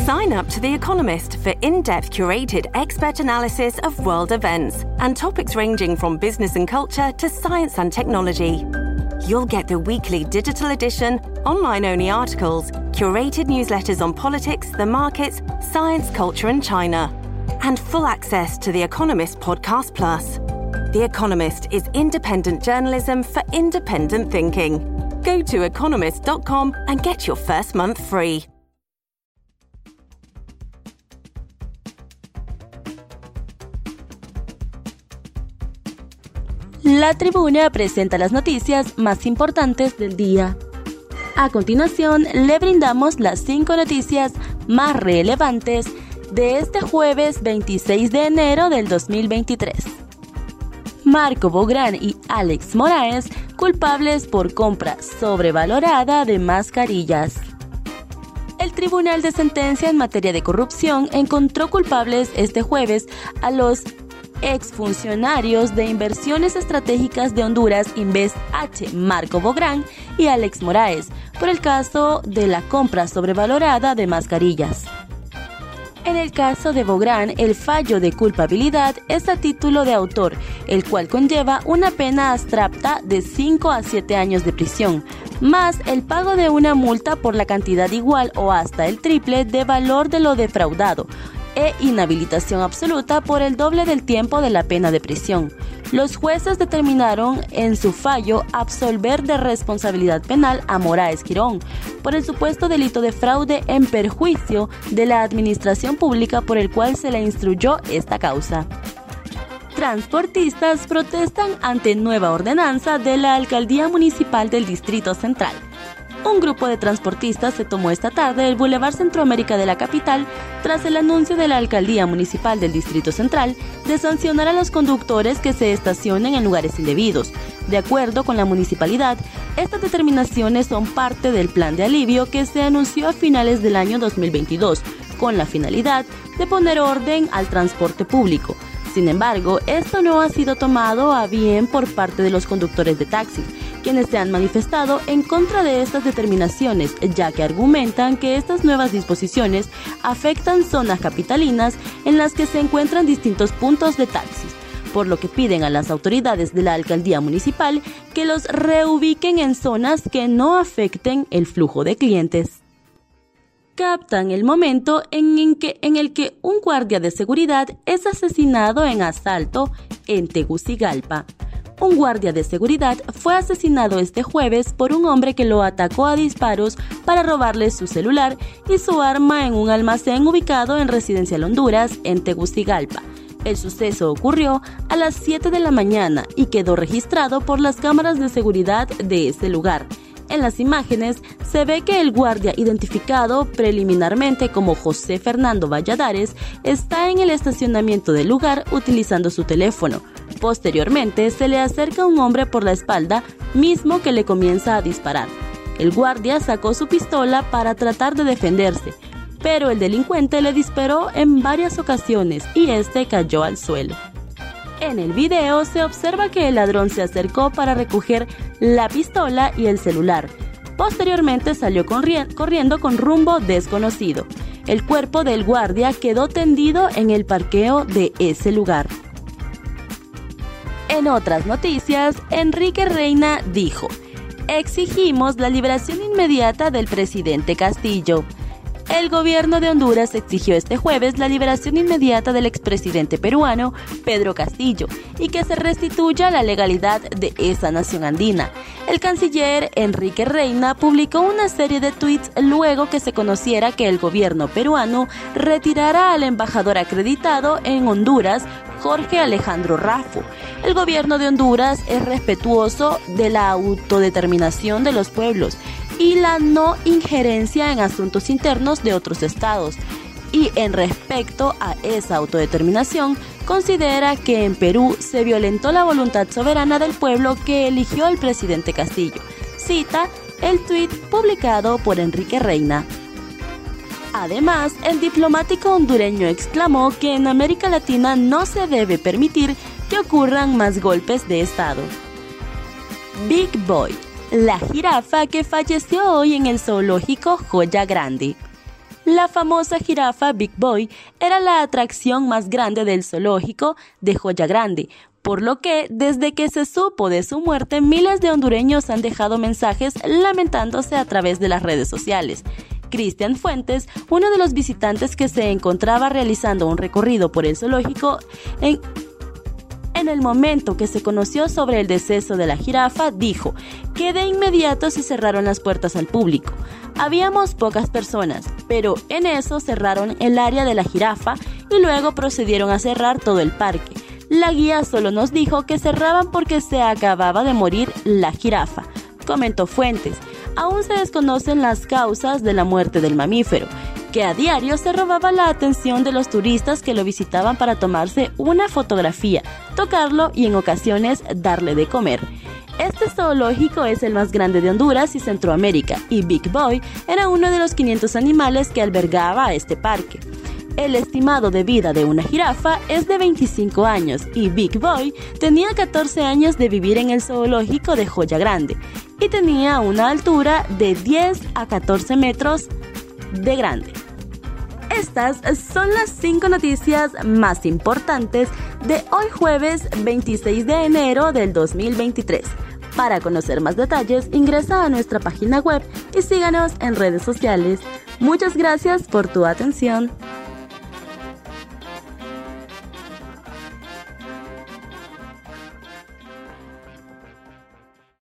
Sign up to The Economist for in-depth curated expert analysis of world events and topics ranging from business and culture to science and technology. You'll get the weekly digital edition, online-only articles, curated newsletters on politics, the markets, science, culture and China, and full access to The Economist Podcast Plus. The Economist is independent journalism for independent thinking. Go to economist.com and get your first month free. La Tribuna presenta las noticias más importantes del día. A continuación, le brindamos las 5 noticias más relevantes de este jueves 26 de enero del 2023. Marco Bográn y Alex Moraes, culpables por compra sobrevalorada de mascarillas. El Tribunal de Sentencia en materia de corrupción encontró culpables este jueves a los exfuncionarios de Inversiones Estratégicas de Honduras Invest H, Marco Bográn y Alex Moraes, por el caso de la compra sobrevalorada de mascarillas. En el caso de Bográn, el fallo de culpabilidad es a título de autor, el cual conlleva una pena abstracta de 5 a 7 años de prisión, más el pago de una multa por la cantidad igual o hasta el triple de valor de lo defraudado, e inhabilitación absoluta por el doble del tiempo de la pena de prisión. Los jueces determinaron en su fallo absolver de responsabilidad penal a Moraes Girón por el supuesto delito de fraude en perjuicio de la administración pública por el cual se le instruyó esta causa. Transportistas protestan ante nueva ordenanza de la Alcaldía Municipal del Distrito Central. Un grupo de transportistas se tomó esta tarde el Boulevard Centroamérica de la capital tras el anuncio de la Alcaldía Municipal del Distrito Central de sancionar a los conductores que se estacionen en lugares indebidos. De acuerdo con la municipalidad, estas determinaciones son parte del plan de alivio que se anunció a finales del año 2022, con la finalidad de poner orden al transporte público. Sin embargo, esto no ha sido tomado a bien por parte de los conductores de taxis, quienes se han manifestado en contra de estas determinaciones, ya que argumentan que estas nuevas disposiciones afectan zonas capitalinas en las que se encuentran distintos puntos de taxis, por lo que piden a las autoridades de la alcaldía municipal que los reubiquen en zonas que no afecten el flujo de clientes. Captan el momento en el que un guardia de seguridad es asesinado en asalto en Tegucigalpa. Un guardia de seguridad fue asesinado este jueves por un hombre que lo atacó a disparos para robarle su celular y su arma en un almacén ubicado en Residencial Honduras, en Tegucigalpa. El suceso ocurrió a las 7 de la mañana y quedó registrado por las cámaras de seguridad de ese lugar. En las imágenes se ve que el guardia, identificado preliminarmente como José Fernando Valladares, está en el estacionamiento del lugar utilizando su teléfono. Posteriormente se le acerca un hombre por la espalda, mismo que le comienza a disparar. El guardia sacó su pistola para tratar de defenderse, pero el delincuente le disparó en varias ocasiones y este cayó al suelo. En el video se observa que el ladrón se acercó para recoger la pistola y el celular. Posteriormente salió corriendo con rumbo desconocido. El cuerpo del guardia quedó tendido en el parqueo de ese lugar. En otras noticias, Enrique Reina dijo: "Exigimos la liberación inmediata del presidente Castillo". El gobierno de Honduras exigió este jueves la liberación inmediata del expresidente peruano Pedro Castillo y que se restituya la legalidad de esa nación andina. El canciller Enrique Reina publicó una serie de tweets luego que se conociera que el gobierno peruano retirara al embajador acreditado en Honduras, Jorge Alejandro Raffo. El gobierno de Honduras es respetuoso de la autodeterminación de los pueblos y la no injerencia en asuntos internos de otros estados. Y en respecto a esa autodeterminación, considera que en Perú se violentó la voluntad soberana del pueblo que eligió al presidente Castillo. Cita el tuit publicado por Enrique Reina. Además, el diplomático hondureño exclamó que en América Latina no se debe permitir que ocurran más golpes de Estado. Big Boy, la jirafa que falleció hoy en el zoológico Joya Grande. la famosa jirafa Big Boy era la atracción más grande del zoológico de Joya Grande, por lo que, desde que se supo de su muerte, miles de hondureños han dejado mensajes lamentándose a través de las redes sociales. Cristian Fuentes, uno de los visitantes que se encontraba realizando un recorrido por el zoológico, en el momento que se conoció sobre el deceso de la jirafa, dijo que de inmediato se cerraron las puertas al público. Habíamos pocas personas, pero en eso cerraron el área de la jirafa y luego procedieron a cerrar todo el parque. La guía solo nos dijo que cerraban porque se acababa de morir la jirafa, comentó Fuentes. Aún se desconocen las causas de la muerte del mamífero, que a diario se robaba la atención de los turistas que lo visitaban para tomarse una fotografía, tocarlo y en ocasiones darle de comer. Este zoológico es el más grande de Honduras y Centroamérica, y Big Boy era uno de los 500 animales que albergaba a este parque. El estimado de vida de una jirafa es de 25 años y Big Boy tenía 14 años de vivir en el zoológico de Joya Grande y tenía una altura de 10 a 14 metros de grande. Estas son las 5 noticias más importantes de hoy jueves 26 de enero del 2023. Para conocer más detalles, ingresa a nuestra página web y síganos en redes sociales. Muchas gracias por tu atención.